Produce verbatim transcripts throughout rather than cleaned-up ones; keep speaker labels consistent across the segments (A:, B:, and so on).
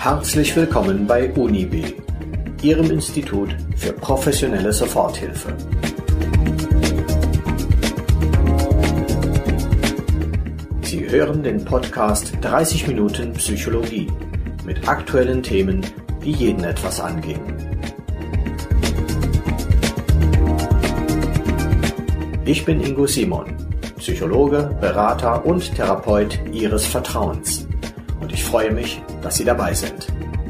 A: Herzlich willkommen bei UniB, Ihrem Institut für professionelle Soforthilfe. Sie hören den Podcast dreißig Minuten Psychologie mit aktuellen Themen, die jeden etwas angehen. Ich bin Ingo Simon, Psychologe, Berater und Therapeut Ihres Vertrauens. Und ich freue mich, dass Sie dabei sind.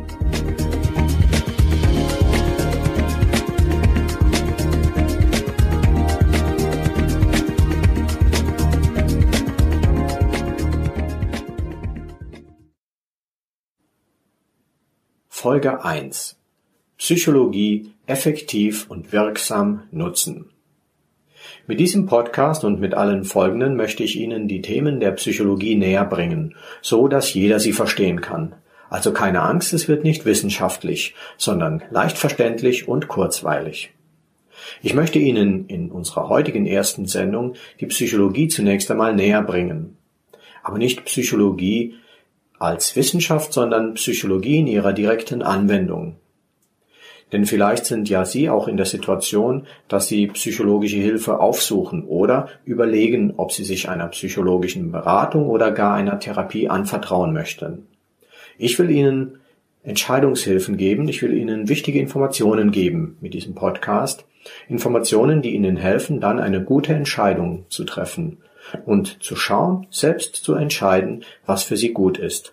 A: Folge eins. Psychologie effektiv und wirksam nutzen. Mit diesem Podcast und mit allen folgenden möchte ich Ihnen die Themen der Psychologie näher bringen, so dass jeder sie verstehen kann. Also keine Angst, es wird nicht wissenschaftlich, sondern leicht verständlich und kurzweilig. Ich möchte Ihnen in unserer heutigen ersten Sendung die Psychologie zunächst einmal näher bringen. Aber nicht Psychologie als Wissenschaft, sondern Psychologie in ihrer direkten Anwendung. Denn vielleicht sind ja Sie auch in der Situation, dass Sie psychologische Hilfe aufsuchen oder überlegen, ob Sie sich einer psychologischen Beratung oder gar einer Therapie anvertrauen möchten. Ich will Ihnen Entscheidungshilfen geben, ich will Ihnen wichtige Informationen geben mit diesem Podcast. Informationen, die Ihnen helfen, dann eine gute Entscheidung zu treffen und zu schauen, selbst zu entscheiden, was für Sie gut ist.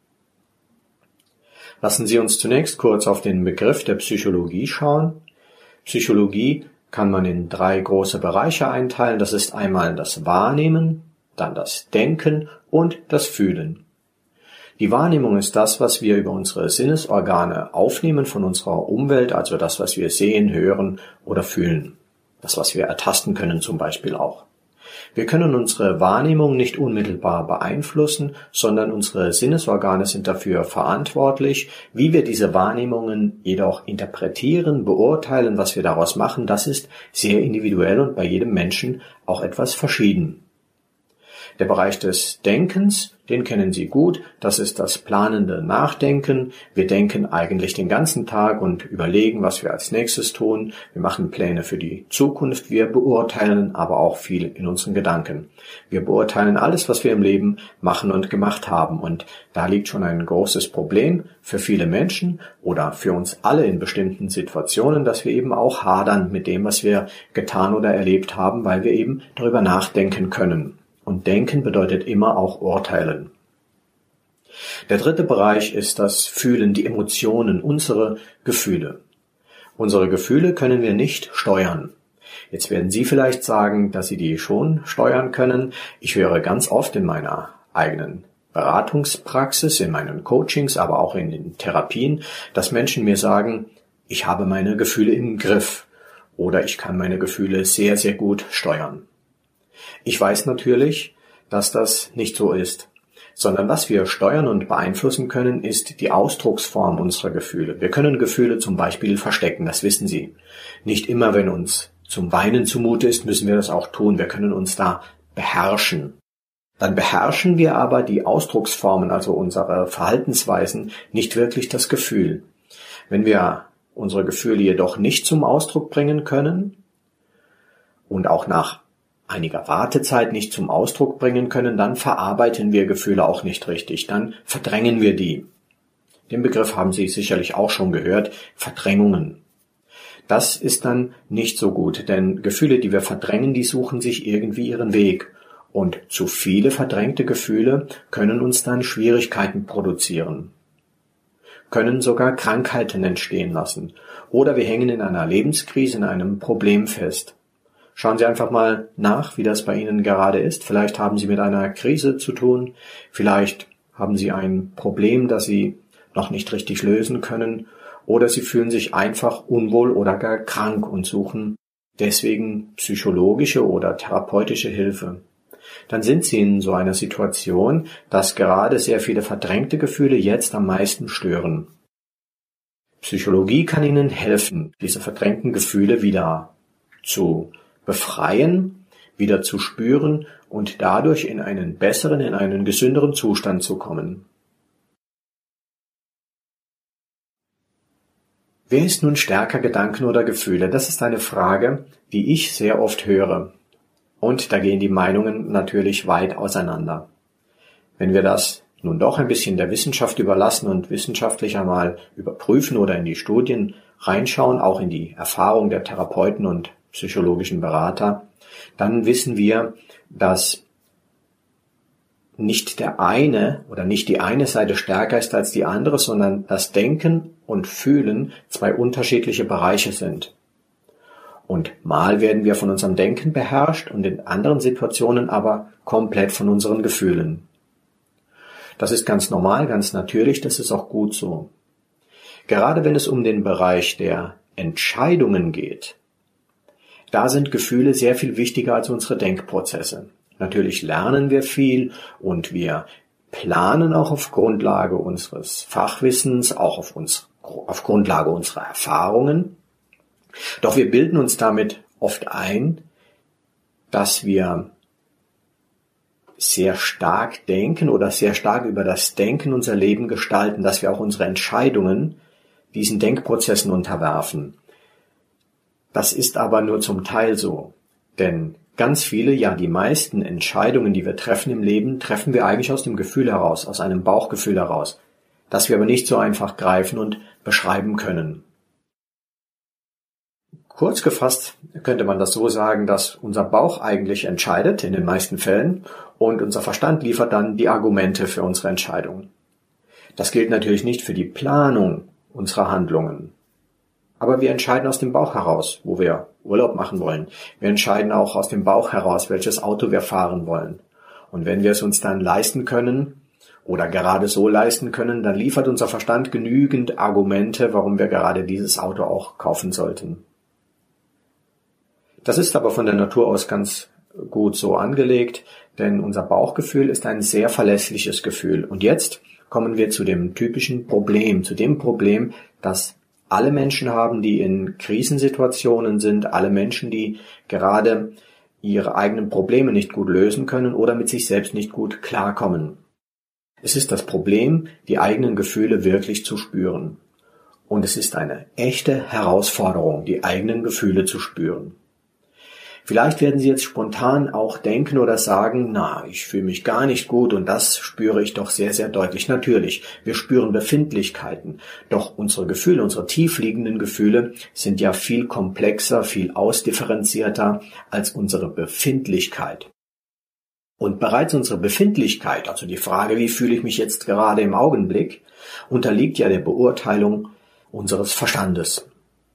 A: Lassen Sie uns zunächst kurz auf den Begriff der Psychologie schauen. Psychologie kann man in drei große Bereiche einteilen. Das ist einmal das Wahrnehmen, dann das Denken und das Fühlen. Die Wahrnehmung ist das, was wir über unsere Sinnesorgane aufnehmen von unserer Umwelt, also das, was wir sehen, hören oder fühlen. Das, was wir ertasten können zum Beispiel auch. Wir können unsere Wahrnehmung nicht unmittelbar beeinflussen, sondern unsere Sinnesorgane sind dafür verantwortlich. Wie wir diese Wahrnehmungen jedoch interpretieren, beurteilen, was wir daraus machen, das ist sehr individuell und bei jedem Menschen auch etwas verschieden. Der Bereich des Denkens, den kennen Sie gut, das ist das planende Nachdenken. Wir denken eigentlich den ganzen Tag und überlegen, was wir als nächstes tun. Wir machen Pläne für die Zukunft, wir beurteilen aber auch viel in unseren Gedanken. Wir beurteilen alles, was wir im Leben machen und gemacht haben, und da liegt schon ein großes Problem für viele Menschen oder für uns alle in bestimmten Situationen, dass wir eben auch hadern mit dem, was wir getan oder erlebt haben, weil wir eben darüber nachdenken können. Und denken bedeutet immer auch urteilen. Der dritte Bereich ist das Fühlen, die Emotionen, unsere Gefühle. Unsere Gefühle können wir nicht steuern. Jetzt werden Sie vielleicht sagen, dass Sie die schon steuern können. Ich höre ganz oft in meiner eigenen Beratungspraxis, in meinen Coachings, aber auch in den Therapien, dass Menschen mir sagen, ich habe meine Gefühle im Griff oder ich kann meine Gefühle sehr, sehr gut steuern. Ich weiß natürlich, dass das nicht so ist, sondern was wir steuern und beeinflussen können, ist die Ausdrucksform unserer Gefühle. Wir können Gefühle zum Beispiel verstecken, das wissen Sie. Nicht immer, wenn uns zum Weinen zumute ist, müssen wir das auch tun. Wir können uns da beherrschen. Dann beherrschen wir aber die Ausdrucksformen, also unsere Verhaltensweisen, nicht wirklich das Gefühl. Wenn wir unsere Gefühle jedoch nicht zum Ausdruck bringen können und auch nach einiger Wartezeit nicht zum Ausdruck bringen können, dann verarbeiten wir Gefühle auch nicht richtig, dann verdrängen wir die. Den Begriff haben Sie sicherlich auch schon gehört, Verdrängungen. Das ist dann nicht so gut, denn Gefühle, die wir verdrängen, die suchen sich irgendwie ihren Weg. Und zu viele verdrängte Gefühle können uns dann Schwierigkeiten produzieren, können sogar Krankheiten entstehen lassen. Oder wir hängen in einer Lebenskrise, in einem Problem fest. Schauen Sie einfach mal nach, wie das bei Ihnen gerade ist. Vielleicht haben Sie mit einer Krise zu tun. Vielleicht haben Sie ein Problem, das Sie noch nicht richtig lösen können. Oder Sie fühlen sich einfach unwohl oder gar krank und suchen deswegen psychologische oder therapeutische Hilfe. Dann sind Sie in so einer Situation, dass gerade sehr viele verdrängte Gefühle jetzt am meisten stören. Psychologie kann Ihnen helfen, diese verdrängten Gefühle wieder zu befreien, wieder zu spüren und dadurch in einen besseren, in einen gesünderen Zustand zu kommen. Wer ist nun stärker, Gedanken oder Gefühle? Das ist eine Frage, die ich sehr oft höre. Und da gehen die Meinungen natürlich weit auseinander. Wenn wir das nun doch ein bisschen der Wissenschaft überlassen und wissenschaftlich einmal überprüfen oder in die Studien reinschauen, auch in die Erfahrung der Therapeuten und psychologischen Berater, dann wissen wir, dass nicht der eine oder nicht die eine Seite stärker ist als die andere, sondern das Denken und Fühlen zwei unterschiedliche Bereiche sind. Und mal werden wir von unserem Denken beherrscht und in anderen Situationen aber komplett von unseren Gefühlen. Das ist ganz normal, ganz natürlich, das ist auch gut so. Gerade wenn es um den Bereich der Entscheidungen geht, da sind Gefühle sehr viel wichtiger als unsere Denkprozesse. Natürlich lernen wir viel und wir planen auch auf Grundlage unseres Fachwissens, auch auf, uns, auf Grundlage unserer Erfahrungen. Doch wir bilden uns damit oft ein, dass wir sehr stark denken oder sehr stark über das Denken unser Leben gestalten, dass wir auch unsere Entscheidungen diesen Denkprozessen unterwerfen. Das ist aber nur zum Teil so, denn ganz viele, ja die meisten Entscheidungen, die wir treffen im Leben, treffen wir eigentlich aus dem Gefühl heraus, aus einem Bauchgefühl heraus, das wir aber nicht so einfach greifen und beschreiben können. Kurz gefasst könnte man das so sagen, dass unser Bauch eigentlich entscheidet, in den meisten Fällen, und unser Verstand liefert dann die Argumente für unsere Entscheidung. Das gilt natürlich nicht für die Planung unserer Handlungen. Aber wir entscheiden aus dem Bauch heraus, wo wir Urlaub machen wollen. Wir entscheiden auch aus dem Bauch heraus, welches Auto wir fahren wollen. Und wenn wir es uns dann leisten können oder gerade so leisten können, dann liefert unser Verstand genügend Argumente, warum wir gerade dieses Auto auch kaufen sollten. Das ist aber von der Natur aus ganz gut so angelegt, denn unser Bauchgefühl ist ein sehr verlässliches Gefühl. Und jetzt kommen wir zu dem typischen Problem, zu dem Problem, das alle Menschen haben, die in Krisensituationen sind, alle Menschen, die gerade ihre eigenen Probleme nicht gut lösen können oder mit sich selbst nicht gut klarkommen. Es ist das Problem, die eigenen Gefühle wirklich zu spüren. Und es ist eine echte Herausforderung, die eigenen Gefühle zu spüren. Vielleicht werden Sie jetzt spontan auch denken oder sagen, na, ich fühle mich gar nicht gut und das spüre ich doch sehr, sehr deutlich. Natürlich, wir spüren Befindlichkeiten, doch unsere Gefühle, unsere tiefliegenden Gefühle sind ja viel komplexer, viel ausdifferenzierter als unsere Befindlichkeit. Und bereits unsere Befindlichkeit, also die Frage, wie fühle ich mich jetzt gerade im Augenblick, unterliegt ja der Beurteilung unseres Verstandes.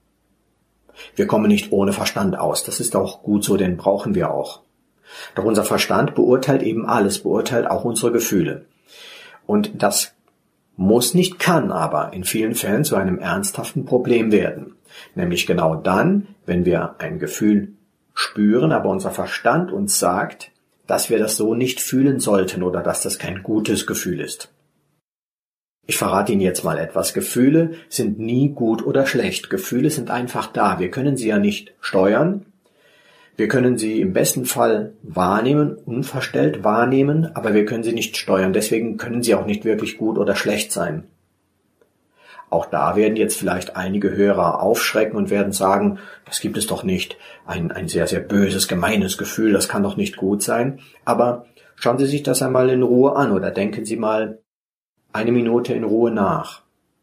A: Wir kommen nicht ohne Verstand aus. Das ist auch gut so, den brauchen wir auch. Doch unser Verstand beurteilt eben alles, beurteilt auch unsere Gefühle. Und das muss nicht, kann aber in vielen Fällen zu einem ernsthaften Problem werden. Nämlich genau dann, wenn wir ein Gefühl spüren, aber unser Verstand uns sagt, dass wir das so nicht fühlen sollten oder dass das kein gutes Gefühl ist. Ich verrate Ihnen jetzt mal etwas. Gefühle sind nie gut oder schlecht. Gefühle sind einfach da. Wir können sie ja nicht steuern. Wir können sie im besten Fall wahrnehmen, unverstellt wahrnehmen, aber wir können sie nicht steuern. Deswegen können sie auch nicht wirklich gut oder schlecht sein. Auch da werden jetzt vielleicht einige Hörer aufschrecken und werden sagen, das gibt es doch nicht. Ein, ein sehr, sehr böses, gemeines Gefühl, das kann doch nicht gut sein. Aber schauen Sie sich das einmal in Ruhe an oder denken Sie mal eine Minute in Ruhe nach.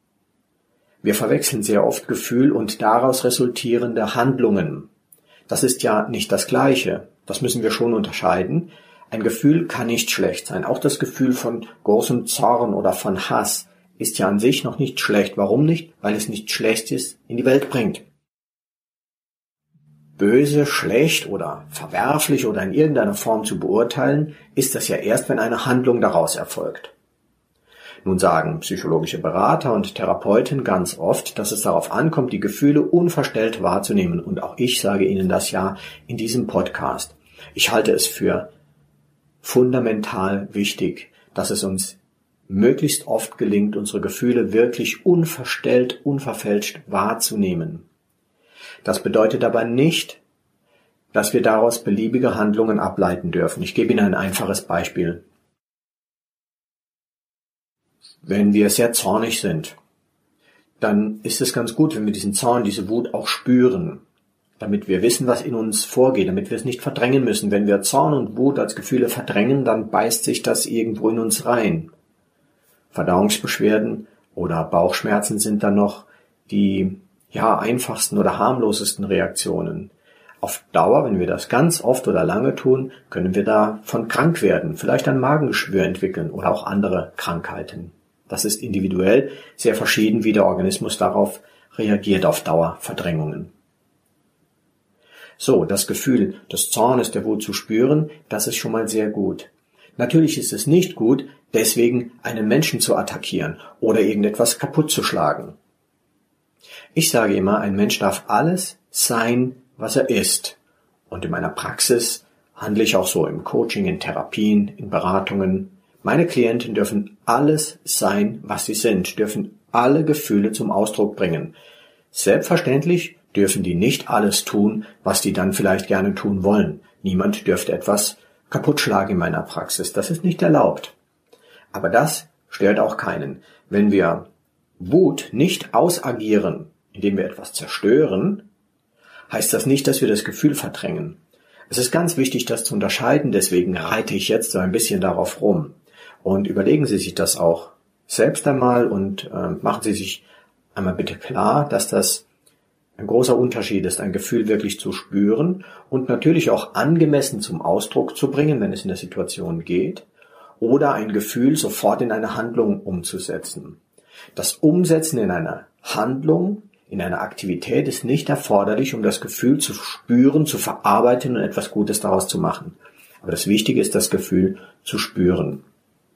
A: Wir verwechseln sehr oft Gefühl und daraus resultierende Handlungen. Das ist ja nicht das Gleiche. Das müssen wir schon unterscheiden. Ein Gefühl kann nicht schlecht sein. Auch das Gefühl von großem Zorn oder von Hass ist ja an sich noch nicht schlecht. Warum nicht? Weil es nicht Schlechtes in die Welt bringt. Böse, schlecht oder verwerflich oder in irgendeiner Form zu beurteilen, ist das ja erst, wenn eine Handlung daraus erfolgt. Nun sagen psychologische Berater und Therapeuten ganz oft, dass es darauf ankommt, die Gefühle unverstellt wahrzunehmen. Und auch ich sage Ihnen das ja in diesem Podcast. Ich halte es für fundamental wichtig, dass es uns möglichst oft gelingt, unsere Gefühle wirklich unverstellt, unverfälscht wahrzunehmen. Das bedeutet aber nicht, dass wir daraus beliebige Handlungen ableiten dürfen. Ich gebe Ihnen ein einfaches Beispiel. Wenn wir sehr zornig sind, dann ist es ganz gut, wenn wir diesen Zorn, diese Wut auch spüren, damit wir wissen, was in uns vorgeht, damit wir es nicht verdrängen müssen. Wenn wir Zorn und Wut als Gefühle verdrängen, dann beißt sich das irgendwo in uns rein. Verdauungsbeschwerden oder Bauchschmerzen sind dann noch die ja einfachsten oder harmlosesten Reaktionen. Auf Dauer, wenn wir das ganz oft oder lange tun, können wir davon krank werden, vielleicht ein Magengeschwür entwickeln oder auch andere Krankheiten. Das ist individuell sehr verschieden, wie der Organismus darauf reagiert, auf Dauerverdrängungen. So, das Gefühl des Zornes, der Wut zu spüren, das ist schon mal sehr gut. Natürlich ist es nicht gut, deswegen einen Menschen zu attackieren oder irgendetwas kaputt zu schlagen. Ich sage immer, ein Mensch darf alles sein, was er ist. Und in meiner Praxis handle ich auch so im Coaching, in Therapien, in Beratungen. Meine Klienten dürfen alles sein, was sie sind, dürfen alle Gefühle zum Ausdruck bringen. Selbstverständlich dürfen die nicht alles tun, was die dann vielleicht gerne tun wollen. Niemand dürfte etwas kaputt schlagen in meiner Praxis. Das ist nicht erlaubt. Aber das stört auch keinen. Wenn wir Wut nicht ausagieren, indem wir etwas zerstören, heißt das nicht, dass wir das Gefühl verdrängen. Es ist ganz wichtig, das zu unterscheiden, deswegen reite ich jetzt so ein bisschen darauf rum. Und überlegen Sie sich das auch selbst einmal und äh, machen Sie sich einmal bitte klar, dass das ein großer Unterschied ist, ein Gefühl wirklich zu spüren und natürlich auch angemessen zum Ausdruck zu bringen, wenn es in der Situation geht, oder ein Gefühl sofort in eine Handlung umzusetzen. Das Umsetzen in einer Handlung, in einer Aktivität ist nicht erforderlich, um das Gefühl zu spüren, zu verarbeiten und etwas Gutes daraus zu machen. Aber das Wichtige ist, das Gefühl zu spüren.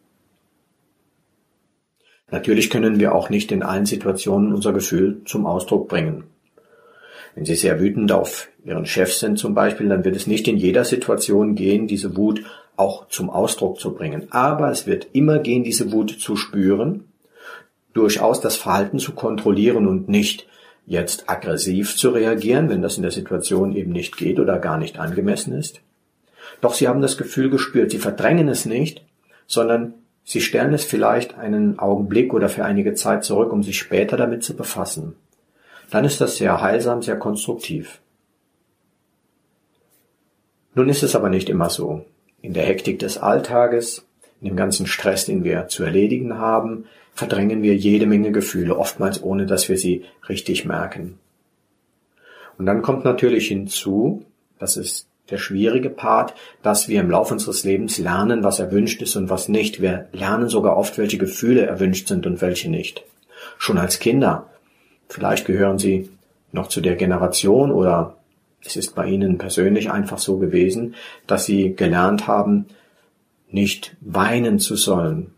A: Natürlich können wir auch nicht in allen Situationen unser Gefühl zum Ausdruck bringen. Wenn Sie sehr wütend auf Ihren Chef sind zum Beispiel, dann wird es nicht in jeder Situation gehen, diese Wut auch zum Ausdruck zu bringen. Aber es wird immer gehen, diese Wut zu spüren, durchaus das Verhalten zu kontrollieren und nicht jetzt aggressiv zu reagieren, wenn das in der Situation eben nicht geht oder gar nicht angemessen ist. Doch Sie haben das Gefühl gespürt, Sie verdrängen es nicht, sondern Sie stellen es vielleicht einen Augenblick oder für einige Zeit zurück, um sich später damit zu befassen. Dann ist das sehr heilsam, sehr konstruktiv. Nun ist es aber nicht immer so. In der Hektik des Alltages, in dem ganzen Stress, den wir zu erledigen haben, verdrängen wir jede Menge Gefühle, oftmals ohne, dass wir sie richtig merken. Und dann kommt natürlich hinzu, das ist der schwierige Part, dass wir im Laufe unseres Lebens lernen, was erwünscht ist und was nicht. Wir lernen sogar oft, welche Gefühle erwünscht sind und welche nicht. Schon als Kinder. Vielleicht gehören Sie noch zu der Generation oder es ist bei Ihnen persönlich einfach so gewesen, dass Sie gelernt haben, nicht weinen zu sollen.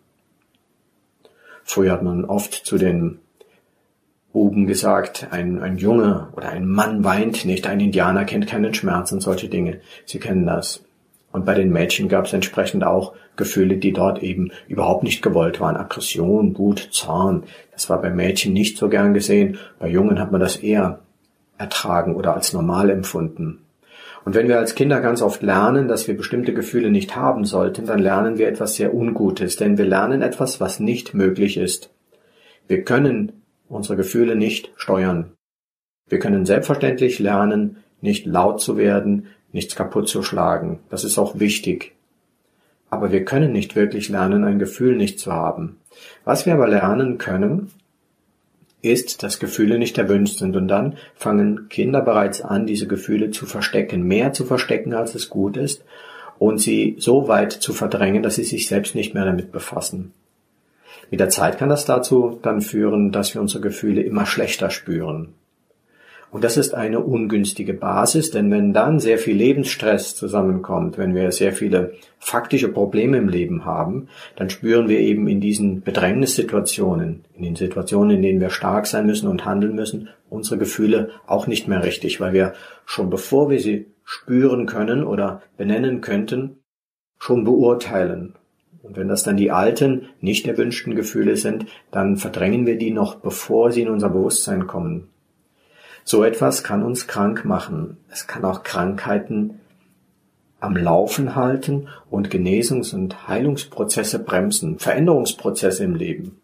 A: Früher hat man oft zu den Buben gesagt, ein, ein Junge oder ein Mann weint nicht, ein Indianer kennt keinen Schmerz und solche Dinge. Sie kennen das. Und bei den Mädchen gab es entsprechend auch Gefühle, die dort eben überhaupt nicht gewollt waren. Aggression, Wut, Zorn. Das war bei Mädchen nicht so gern gesehen. Bei Jungen hat man das eher ertragen oder als normal empfunden. Und wenn wir als Kinder ganz oft lernen, dass wir bestimmte Gefühle nicht haben sollten, dann lernen wir etwas sehr Ungutes, denn wir lernen etwas, was nicht möglich ist. Wir können unsere Gefühle nicht steuern. Wir können selbstverständlich lernen, nicht laut zu werden, nichts kaputt zu schlagen. Das ist auch wichtig. Aber wir können nicht wirklich lernen, ein Gefühl nicht zu haben. Was wir aber lernen können, ist, dass Gefühle nicht erwünscht sind. Und dann fangen Kinder bereits an, diese Gefühle zu verstecken, mehr zu verstecken, als es gut ist, und sie so weit zu verdrängen, dass sie sich selbst nicht mehr damit befassen. Mit der Zeit kann das dazu dann führen, dass wir unsere Gefühle immer schlechter spüren. Und das ist eine ungünstige Basis, denn wenn dann sehr viel Lebensstress zusammenkommt, wenn wir sehr viele faktische Probleme im Leben haben, dann spüren wir eben in diesen Bedrängnissituationen, in den Situationen, in denen wir stark sein müssen und handeln müssen, unsere Gefühle auch nicht mehr richtig, weil wir schon bevor wir sie spüren können oder benennen könnten, schon beurteilen. Und wenn das dann die alten, nicht erwünschten Gefühle sind, dann verdrängen wir die noch, bevor sie in unser Bewusstsein kommen. So etwas kann uns krank machen. Es kann auch Krankheiten am Laufen halten und Genesungs- und Heilungsprozesse bremsen, Veränderungsprozesse im Leben.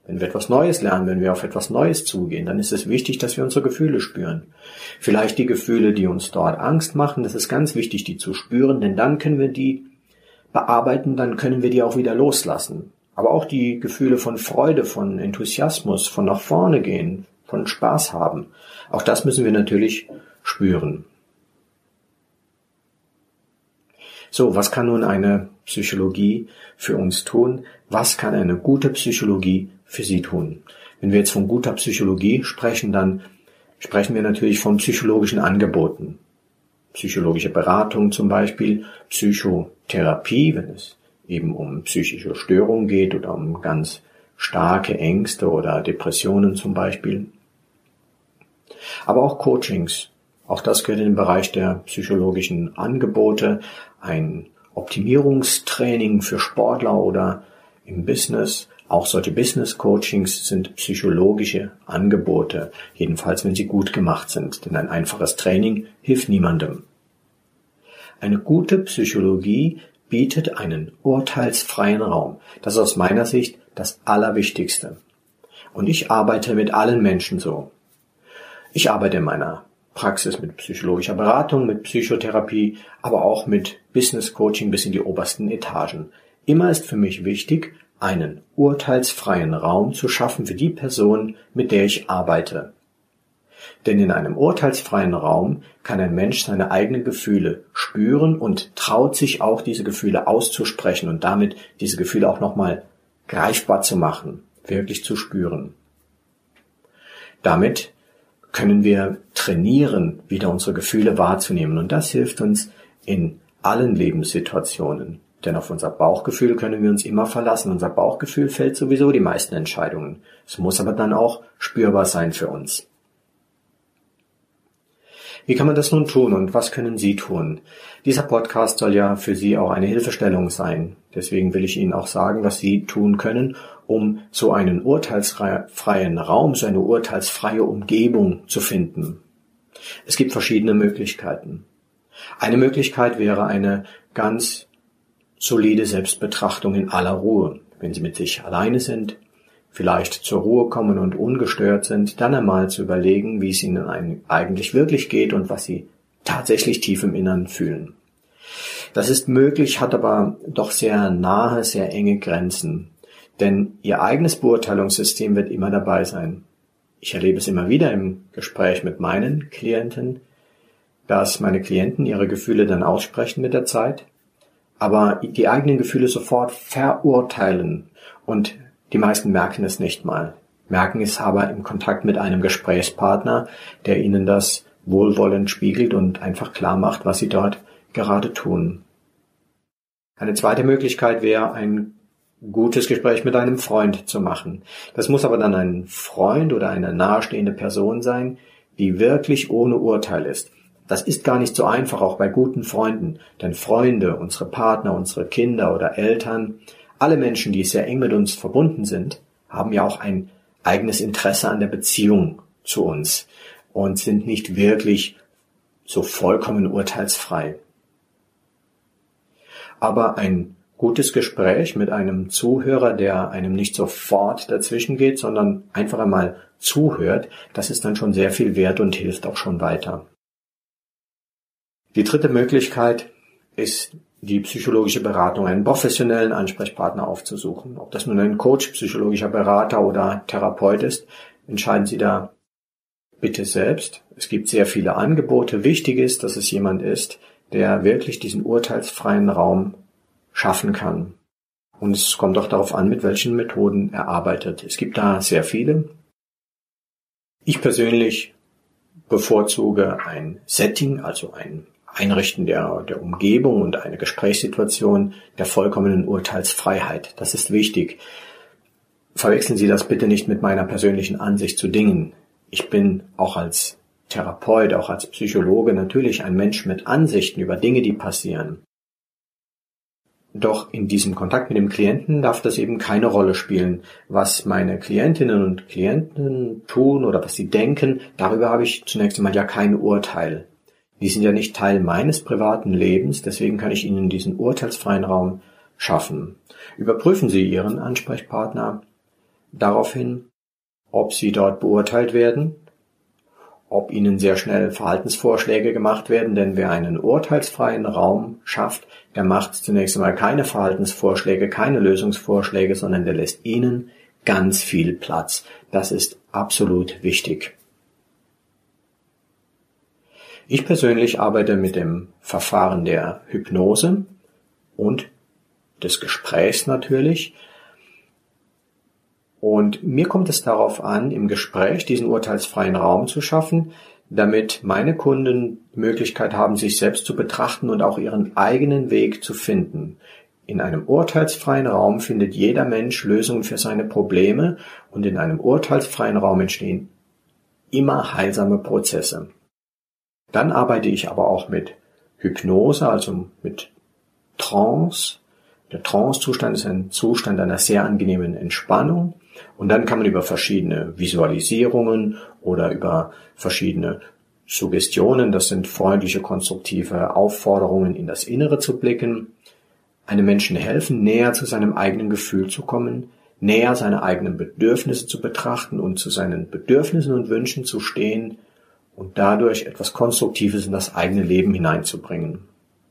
A: Wenn wir etwas Neues lernen, wenn wir auf etwas Neues zugehen, dann ist es wichtig, dass wir unsere Gefühle spüren. Vielleicht die Gefühle, die uns dort Angst machen, das ist ganz wichtig, die zu spüren, denn dann können wir die bearbeiten, dann können wir die auch wieder loslassen. Aber auch die Gefühle von Freude, von Enthusiasmus, von nach vorne gehen, von Spaß haben, auch das müssen wir natürlich spüren. So, was kann nun eine Psychologie für uns tun? Was kann eine gute Psychologie für Sie tun? Wenn wir jetzt von guter Psychologie sprechen, dann sprechen wir natürlich von psychologischen Angeboten. Psychologische Beratung zum Beispiel, Psychotherapie, wenn es eben um psychische Störungen geht oder um ganz starke Ängste oder Depressionen zum Beispiel. Aber auch Coachings. Auch das gehört in den Bereich der psychologischen Angebote. Ein Optimierungstraining für Sportler oder im Business. Auch solche Business-Coachings sind psychologische Angebote. Jedenfalls, wenn sie gut gemacht sind. Denn ein einfaches Training hilft niemandem. Eine gute Psychologie bietet einen urteilsfreien Raum. Das ist aus meiner Sicht das Allerwichtigste. Und ich arbeite mit allen Menschen so. Ich arbeite in meiner Praxis mit psychologischer Beratung, mit Psychotherapie, aber auch mit Business Coaching bis in die obersten Etagen. Immer ist für mich wichtig, einen urteilsfreien Raum zu schaffen für die Person, mit der ich arbeite. Denn in einem urteilsfreien Raum kann ein Mensch seine eigenen Gefühle spüren und traut sich auch, diese Gefühle auszusprechen und damit diese Gefühle auch nochmal greifbar zu machen, wirklich zu spüren. Damit können wir trainieren, wieder unsere Gefühle wahrzunehmen. Und das hilft uns in allen Lebenssituationen. Denn auf unser Bauchgefühl können wir uns immer verlassen. Unser Bauchgefühl fällt sowieso die meisten Entscheidungen. Es muss aber dann auch spürbar sein für uns. Wie kann man das nun tun und was können Sie tun? Dieser Podcast soll ja für Sie auch eine Hilfestellung sein. Deswegen will ich Ihnen auch sagen, was Sie tun können, um so einen urteilsfreien Raum, so eine urteilsfreie Umgebung zu finden. Es gibt verschiedene Möglichkeiten. Eine Möglichkeit wäre eine ganz solide Selbstbetrachtung in aller Ruhe. Wenn Sie mit sich alleine sind, vielleicht zur Ruhe kommen und ungestört sind, dann einmal zu überlegen, wie es Ihnen eigentlich wirklich geht und was Sie tatsächlich tief im Innern fühlen. Das ist möglich, hat aber doch sehr nahe, sehr enge Grenzen. Denn Ihr eigenes Beurteilungssystem wird immer dabei sein. Ich erlebe es immer wieder im Gespräch mit meinen Klienten, dass meine Klienten ihre Gefühle dann aussprechen mit der Zeit, aber die eigenen Gefühle sofort verurteilen und die meisten merken es nicht mal, merken es aber im Kontakt mit einem Gesprächspartner, der ihnen das wohlwollend spiegelt und einfach klar macht, was sie dort gerade tun. Eine zweite Möglichkeit wäre, ein gutes Gespräch mit einem Freund zu machen. Das muss aber dann ein Freund oder eine nahestehende Person sein, die wirklich ohne Urteil ist. Das ist gar nicht so einfach, auch bei guten Freunden, denn Freunde, unsere Partner, unsere Kinder oder Eltern, alle Menschen, die sehr eng mit uns verbunden sind, haben ja auch ein eigenes Interesse an der Beziehung zu uns und sind nicht wirklich so vollkommen urteilsfrei. Aber ein gutes Gespräch mit einem Zuhörer, der einem nicht sofort dazwischen geht, sondern einfach einmal zuhört, das ist dann schon sehr viel wert und hilft auch schon weiter. Die dritte Möglichkeit ist die psychologische Beratung, einen professionellen Ansprechpartner aufzusuchen. Ob das nun ein Coach, psychologischer Berater oder Therapeut ist, entscheiden Sie da bitte selbst. Es gibt sehr viele Angebote. Wichtig ist, dass es jemand ist, der wirklich diesen urteilsfreien Raum schaffen kann. Und es kommt auch darauf an, mit welchen Methoden er arbeitet. Es gibt da sehr viele. Ich persönlich bevorzuge ein Setting, also ein Einrichten der, der Umgebung und eine Gesprächssituation der vollkommenen Urteilsfreiheit. Das ist wichtig. Verwechseln Sie das bitte nicht mit meiner persönlichen Ansicht zu Dingen. Ich bin auch als Therapeut, auch als Psychologe natürlich ein Mensch mit Ansichten über Dinge, die passieren. Doch in diesem Kontakt mit dem Klienten darf das eben keine Rolle spielen. Was meine Klientinnen und Klienten tun oder was sie denken, darüber habe ich zunächst einmal ja kein Urteil. Die sind ja nicht Teil meines privaten Lebens, deswegen kann ich Ihnen diesen urteilsfreien Raum schaffen. Überprüfen Sie Ihren Ansprechpartner, daraufhin, ob sie dort beurteilt werden, ob ihnen sehr schnell Verhaltensvorschläge gemacht werden, denn wer einen urteilsfreien Raum schafft, der macht zunächst einmal keine Verhaltensvorschläge, keine Lösungsvorschläge, sondern der lässt ihnen ganz viel Platz. Das ist absolut wichtig. Ich persönlich arbeite mit dem Verfahren der Hypnose und des Gesprächs natürlich. Und mir kommt es darauf an, im Gespräch diesen urteilsfreien Raum zu schaffen, damit meine Kunden die Möglichkeit haben, sich selbst zu betrachten und auch ihren eigenen Weg zu finden. In einem urteilsfreien Raum findet jeder Mensch Lösungen für seine Probleme und in einem urteilsfreien Raum entstehen immer heilsame Prozesse. Dann arbeite ich aber auch mit Hypnose, also mit Trance. Der Trance-Zustand ist ein Zustand einer sehr angenehmen Entspannung. Und dann kann man über verschiedene Visualisierungen oder über verschiedene Suggestionen, das sind freundliche, konstruktive Aufforderungen, in das Innere zu blicken, einem Menschen helfen, näher zu seinem eigenen Gefühl zu kommen, näher seine eigenen Bedürfnisse zu betrachten und zu seinen Bedürfnissen und Wünschen zu stehen und dadurch etwas Konstruktives in das eigene Leben hineinzubringen.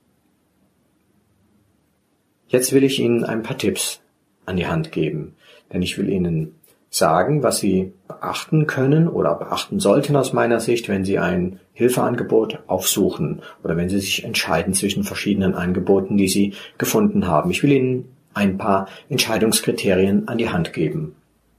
A: Jetzt will ich Ihnen ein paar Tipps an die Hand geben, denn ich will Ihnen sagen, was Sie beachten können oder beachten sollten aus meiner Sicht, wenn Sie ein Hilfeangebot aufsuchen oder wenn Sie sich entscheiden zwischen verschiedenen Angeboten, die Sie gefunden haben. Ich will Ihnen ein paar Entscheidungskriterien an die Hand geben.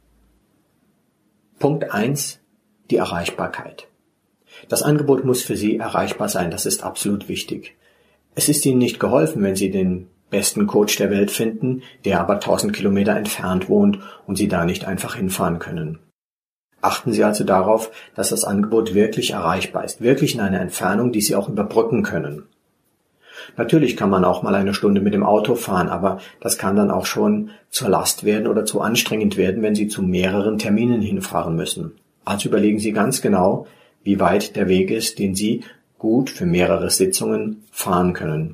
A: Punkt eins, die Erreichbarkeit. Das Angebot muss für Sie erreichbar sein, das ist absolut wichtig. Es ist Ihnen nicht geholfen, wenn Sie den besten Coach der Welt finden, der aber tausend Kilometer entfernt wohnt und Sie da nicht einfach hinfahren können. Achten Sie also darauf, dass das Angebot wirklich erreichbar ist, wirklich in einer Entfernung, die Sie auch überbrücken können. Natürlich kann man auch mal eine Stunde mit dem Auto fahren, aber das kann dann auch schon zur Last werden oder zu anstrengend werden, wenn Sie zu mehreren Terminen hinfahren müssen. Also überlegen Sie ganz genau, wie weit der Weg ist, den Sie gut für mehrere Sitzungen fahren können.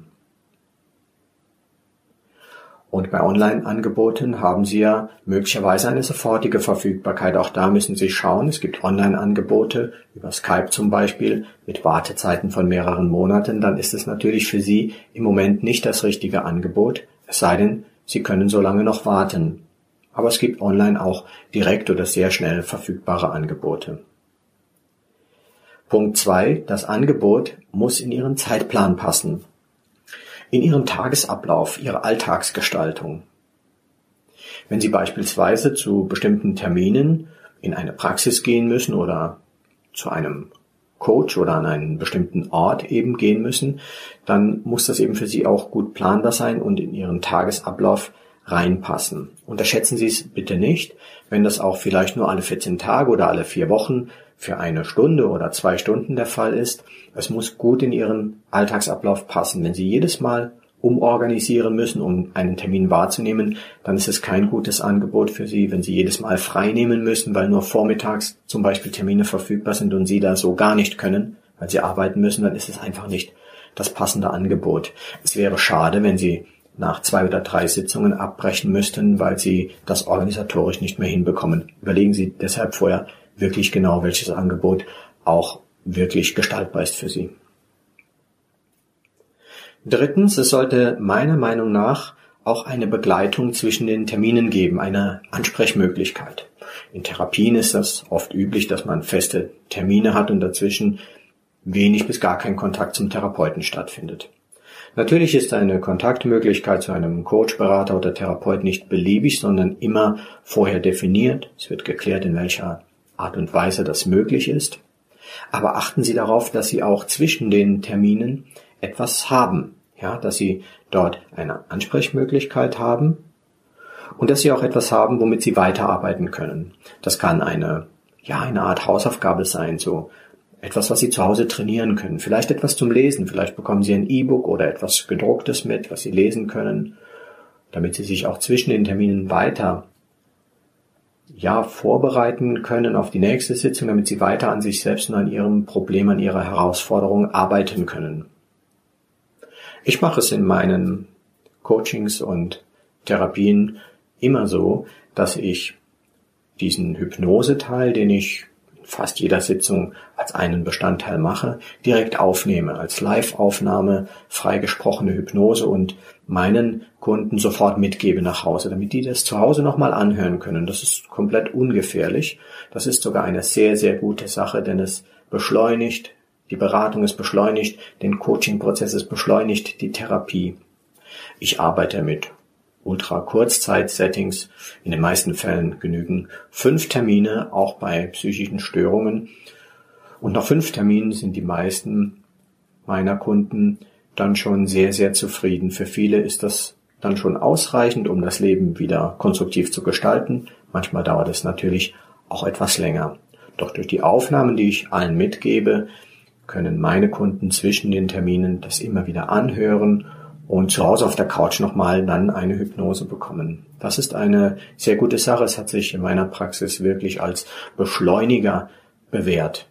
A: Und bei Online-Angeboten haben Sie ja möglicherweise eine sofortige Verfügbarkeit. Auch da müssen Sie schauen. Es gibt Online-Angebote, über Skype zum Beispiel, mit Wartezeiten von mehreren Monaten. Dann ist es natürlich für Sie im Moment nicht das richtige Angebot, es sei denn, Sie können so lange noch warten. Aber es gibt online auch direkt oder sehr schnell verfügbare Angebote. Punkt zwei. Das Angebot muss in Ihren Zeitplan passen. In Ihren Tagesablauf, Ihre Alltagsgestaltung. Wenn Sie beispielsweise zu bestimmten Terminen in eine Praxis gehen müssen oder zu einem Coach oder an einen bestimmten Ort eben gehen müssen, dann muss das eben für Sie auch gut planbar sein und in Ihren Tagesablauf reinpassen. Unterschätzen Sie es bitte nicht, wenn das auch vielleicht nur alle vierzehn Tage oder alle vier Wochen für eine Stunde oder zwei Stunden der Fall ist. Es muss gut in Ihren Alltagsablauf passen. Wenn Sie jedes Mal umorganisieren müssen, um einen Termin wahrzunehmen, dann ist es kein gutes Angebot für Sie. Wenn Sie jedes Mal frei nehmen müssen, weil nur vormittags zum Beispiel Termine verfügbar sind und Sie da so gar nicht können, weil Sie arbeiten müssen, dann ist es einfach nicht das passende Angebot. Es wäre schade, wenn Sie nach zwei oder drei Sitzungen abbrechen müssten, weil Sie das organisatorisch nicht mehr hinbekommen. Überlegen Sie deshalb vorher wirklich genau, welches Angebot auch wirklich gestaltbar ist für Sie. Drittens, es sollte meiner Meinung nach auch eine Begleitung zwischen den Terminen geben, eine Ansprechmöglichkeit. In Therapien ist das oft üblich, dass man feste Termine hat und dazwischen wenig bis gar kein Kontakt zum Therapeuten stattfindet. Natürlich ist eine Kontaktmöglichkeit zu einem Coach, Berater oder Therapeut nicht beliebig, sondern immer vorher definiert. Es wird geklärt, in welcher Art und Weise das möglich ist. Aber achten Sie darauf, dass Sie auch zwischen den Terminen etwas haben, ja, dass Sie dort eine Ansprechmöglichkeit haben und dass Sie auch etwas haben, womit Sie weiterarbeiten können. Das kann eine, ja, eine Art Hausaufgabe sein, so etwas, was Sie zu Hause trainieren können. Vielleicht etwas zum Lesen, vielleicht bekommen Sie ein E-Book oder etwas Gedrucktes mit, was Sie lesen können, damit Sie sich auch zwischen den Terminen weiter ja, vorbereiten können auf die nächste Sitzung, damit Sie weiter an sich selbst und an Ihrem Problem, an Ihrer Herausforderung arbeiten können. Ich mache es in meinen Coachings und Therapien immer so, dass ich diesen Hypnoseteil, den ich fast jeder Sitzung als einen Bestandteil mache, direkt aufnehme, als Live-Aufnahme, freigesprochene Hypnose und meinen Kunden sofort mitgebe nach Hause, damit die das zu Hause nochmal anhören können. Das ist komplett ungefährlich. Das ist sogar eine sehr, sehr gute Sache, denn es beschleunigt, die Beratung ist beschleunigt, den Coaching-Prozess ist beschleunigt, die Therapie. Ich arbeite mit Ultra-Kurzzeit-Settings. In den meisten Fällen genügen fünf Termine, auch bei psychischen Störungen. Und nach fünf Terminen sind die meisten meiner Kunden dann schon sehr, sehr zufrieden. Für viele ist das dann schon ausreichend, um das Leben wieder konstruktiv zu gestalten. Manchmal dauert es natürlich auch etwas länger. Doch durch die Aufnahmen, die ich allen mitgebe, können meine Kunden zwischen den Terminen das immer wieder anhören und zu Hause auf der Couch nochmal dann eine Hypnose bekommen. Das ist eine sehr gute Sache. Es hat sich in meiner Praxis wirklich als Beschleuniger bewährt.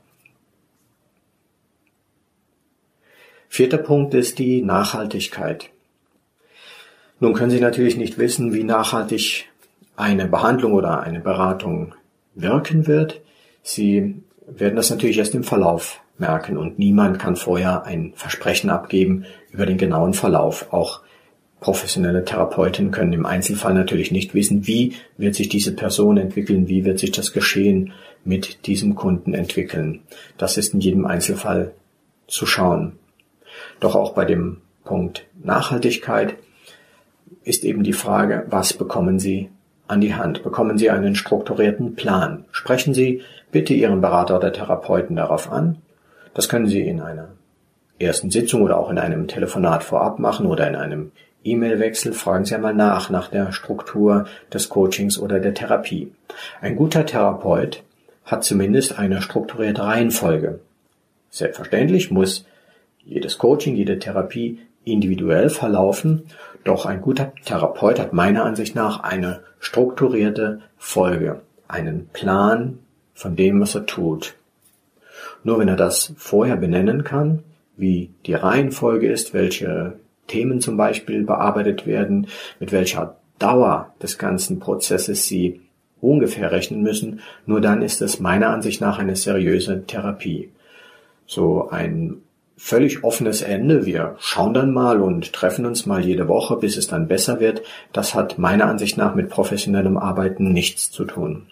A: Vierter Punkt ist die Nachhaltigkeit. Nun können Sie natürlich nicht wissen, wie nachhaltig eine Behandlung oder eine Beratung wirken wird. Sie werden das natürlich erst im Verlauf merken und niemand kann vorher ein Versprechen abgeben über den genauen Verlauf. Auch professionelle Therapeuten können im Einzelfall natürlich nicht wissen, wie wird sich diese Person entwickeln, wie wird sich das Geschehen mit diesem Kunden entwickeln. Das ist in jedem Einzelfall zu schauen. Doch auch bei dem Punkt Nachhaltigkeit ist eben die Frage, was bekommen Sie an die Hand? Bekommen Sie einen strukturierten Plan? Sprechen Sie bitte Ihren Berater oder Therapeuten darauf an. Das können Sie in einer ersten Sitzung oder auch in einem Telefonat vorab machen oder in einem E-Mail-Wechsel. Fragen Sie einmal nach, nach der Struktur des Coachings oder der Therapie. Ein guter Therapeut hat zumindest eine strukturierte Reihenfolge. Selbstverständlich muss jedes Coaching, jede Therapie individuell verlaufen, doch ein guter Therapeut hat meiner Ansicht nach eine strukturierte Folge, einen Plan von dem, was er tut. Nur wenn er das vorher benennen kann, wie die Reihenfolge ist, welche Themen zum Beispiel bearbeitet werden, mit welcher Dauer des ganzen Prozesses Sie ungefähr rechnen müssen, nur dann ist es meiner Ansicht nach eine seriöse Therapie. So ein völlig offenes Ende, wir schauen dann mal und treffen uns mal jede Woche, bis es dann besser wird, das hat meiner Ansicht nach mit professionellem Arbeiten nichts zu tun.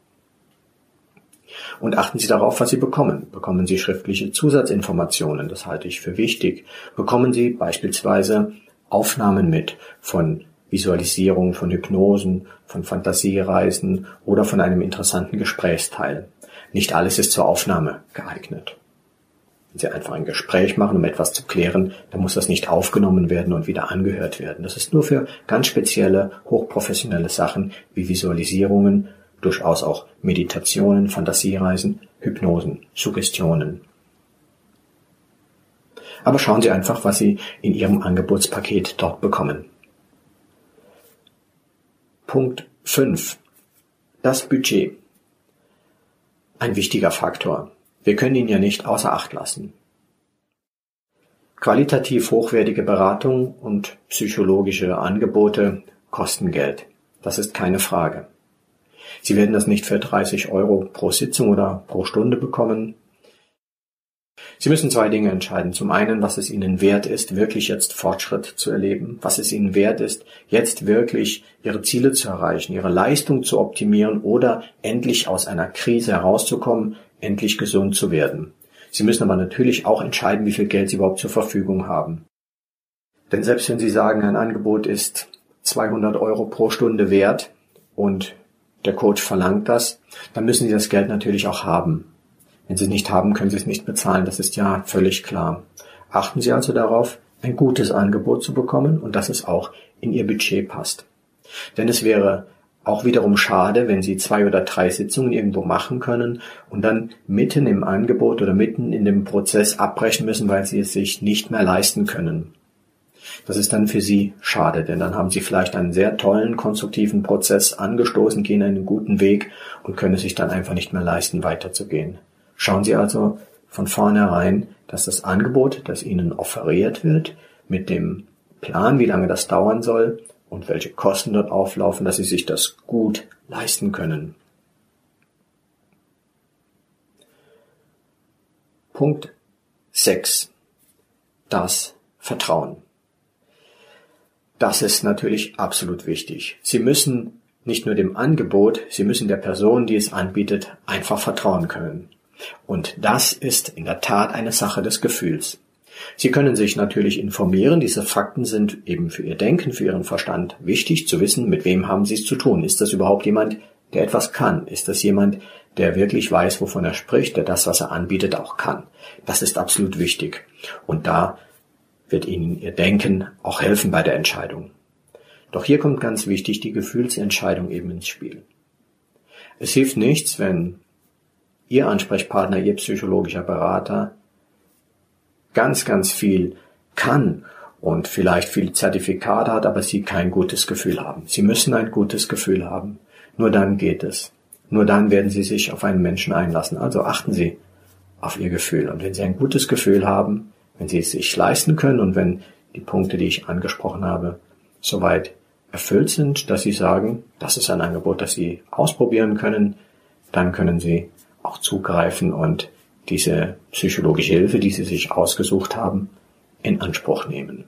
A: Und achten Sie darauf, was Sie bekommen. Bekommen Sie schriftliche Zusatzinformationen, das halte ich für wichtig. Bekommen Sie beispielsweise Aufnahmen mit von Visualisierung, von Hypnosen, von Fantasiereisen oder von einem interessanten Gesprächsteil. Nicht alles ist zur Aufnahme geeignet. Wenn Sie einfach ein Gespräch machen, um etwas zu klären, dann muss das nicht aufgenommen werden und wieder angehört werden. Das ist nur für ganz spezielle, hochprofessionelle Sachen wie Visualisierungen, durchaus auch Meditationen, Fantasiereisen, Hypnosen, Suggestionen. Aber schauen Sie einfach, was Sie in Ihrem Angebotspaket dort bekommen. Punkt fünf. Das Budget. Ein wichtiger Faktor. Wir können ihn ja nicht außer Acht lassen. Qualitativ hochwertige Beratung und psychologische Angebote kosten Geld. Das ist keine Frage. Sie werden das nicht für dreißig Euro pro Sitzung oder pro Stunde bekommen. Sie müssen zwei Dinge entscheiden. Zum einen, was es Ihnen wert ist, wirklich jetzt Fortschritt zu erleben. Was es Ihnen wert ist, jetzt wirklich Ihre Ziele zu erreichen, Ihre Leistung zu optimieren oder endlich aus einer Krise herauszukommen, endlich gesund zu werden. Sie müssen aber natürlich auch entscheiden, wie viel Geld Sie überhaupt zur Verfügung haben. Denn selbst wenn Sie sagen, ein Angebot ist zweihundert Euro pro Stunde wert und der Coach verlangt das, dann müssen Sie das Geld natürlich auch haben. Wenn Sie es nicht haben, können Sie es nicht bezahlen, das ist ja völlig klar. Achten Sie also darauf, ein gutes Angebot zu bekommen und dass es auch in Ihr Budget passt. Denn es wäre auch wiederum schade, wenn Sie zwei oder drei Sitzungen irgendwo machen können und dann mitten im Angebot oder mitten in dem Prozess abbrechen müssen, weil Sie es sich nicht mehr leisten können. Das ist dann für Sie schade, denn dann haben Sie vielleicht einen sehr tollen, konstruktiven Prozess angestoßen, gehen einen guten Weg und können es sich dann einfach nicht mehr leisten, weiterzugehen. Schauen Sie also von vornherein, dass das Angebot, das Ihnen offeriert wird, mit dem Plan, wie lange das dauern soll und welche Kosten dort auflaufen, dass Sie sich das gut leisten können. Punkt sechs. Das Vertrauen. Das ist natürlich absolut wichtig. Sie müssen nicht nur dem Angebot, Sie müssen der Person, die es anbietet, einfach vertrauen können. Und das ist in der Tat eine Sache des Gefühls. Sie können sich natürlich informieren. Diese Fakten sind eben für Ihr Denken, für Ihren Verstand wichtig zu wissen, mit wem haben Sie es zu tun. Ist das überhaupt jemand, der etwas kann? Ist das jemand, der wirklich weiß, wovon er spricht, der das, was er anbietet, auch kann? Das ist absolut wichtig. Und da wird Ihnen Ihr Denken auch helfen bei der Entscheidung. Doch hier kommt ganz wichtig die Gefühlsentscheidung eben ins Spiel. Es hilft nichts, wenn Ihr Ansprechpartner, Ihr psychologischer Berater ganz, ganz viel kann und vielleicht viele Zertifikate hat, aber Sie kein gutes Gefühl haben. Sie müssen ein gutes Gefühl haben. Nur dann geht es. Nur dann werden Sie sich auf einen Menschen einlassen. Also achten Sie auf Ihr Gefühl. Und wenn Sie ein gutes Gefühl haben, wenn Sie es sich leisten können und wenn die Punkte, die ich angesprochen habe, soweit erfüllt sind, dass Sie sagen, das ist ein Angebot, das Sie ausprobieren können, dann können Sie auch zugreifen und diese psychologische Hilfe, die Sie sich ausgesucht haben, in Anspruch nehmen.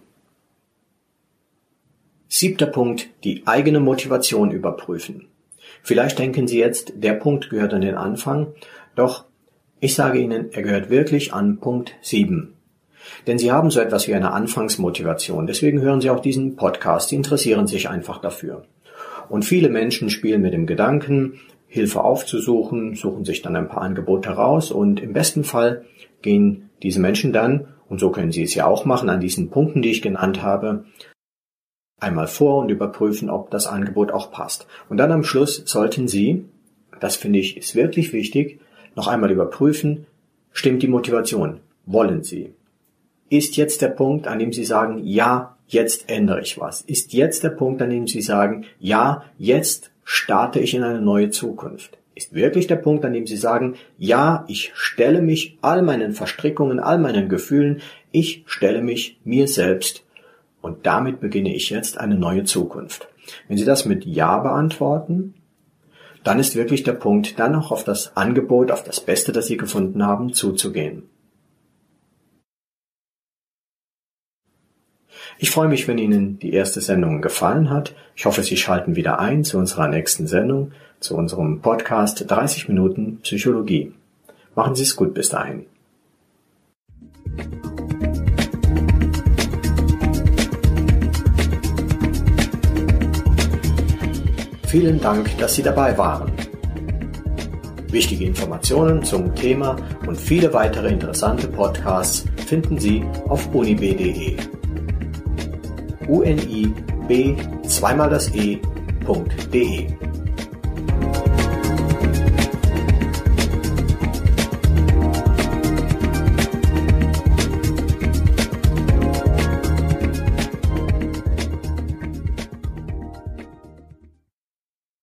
A: Siebter Punkt, die eigene Motivation überprüfen. Vielleicht denken Sie jetzt, der Punkt gehört an den Anfang, doch ich sage Ihnen, er gehört wirklich an Punkt sieben. Denn Sie haben so etwas wie eine Anfangsmotivation, deswegen hören Sie auch diesen Podcast, Sie interessieren sich einfach dafür. Und viele Menschen spielen mit dem Gedanken, Hilfe aufzusuchen, suchen sich dann ein paar Angebote heraus und im besten Fall gehen diese Menschen dann, und so können Sie es ja auch machen, an diesen Punkten, die ich genannt habe, einmal vor und überprüfen, ob das Angebot auch passt. Und dann am Schluss sollten Sie, das finde ich ist wirklich wichtig, noch einmal überprüfen, stimmt die Motivation? Wollen Sie? Ist jetzt der Punkt, an dem Sie sagen, ja, jetzt ändere ich was? Ist jetzt der Punkt, an dem Sie sagen, ja, jetzt starte ich in eine neue Zukunft? Ist wirklich der Punkt, an dem Sie sagen, ja, ich stelle mich all meinen Verstrickungen, all meinen Gefühlen, ich stelle mich mir selbst und damit beginne ich jetzt eine neue Zukunft? Wenn Sie das mit Ja beantworten, dann ist wirklich der Punkt, dann auch auf das Angebot, auf das Beste, das Sie gefunden haben, zuzugehen. Ich freue mich, wenn Ihnen die erste Sendung gefallen hat. Ich hoffe, Sie schalten wieder ein zu unserer nächsten Sendung, zu unserem Podcast dreißig Minuten Psychologie. Machen Sie es gut bis dahin. Vielen Dank, dass Sie dabei waren. Wichtige Informationen zum Thema und viele weitere interessante Podcasts finden Sie auf unib punkt de. U N I B zweimal das E.de